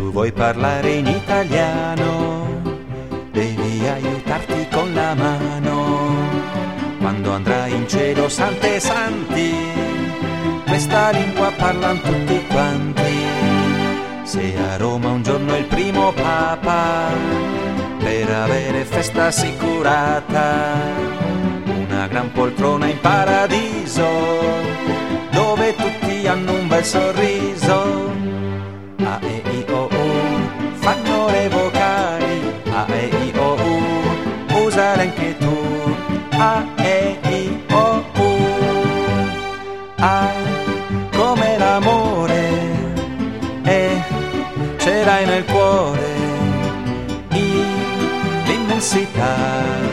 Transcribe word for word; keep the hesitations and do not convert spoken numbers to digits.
tu vuoi parlare in italiano, devi aiutarti con la mano. Quando andrai in cielo, sante santi, questa lingua parlan tutti quanti. Se a Roma un giorno il primo papa, per avere festa assicurata, una gran poltrona in paradiso, dove tutti hanno un bel sorriso. A, E, I, O, U, fanno le vocali. A, E, I, O, U, usale anche tu. A, E, I, O, U. A, come l'amore, E, ce l'hai nel cuore. I, l'immensità.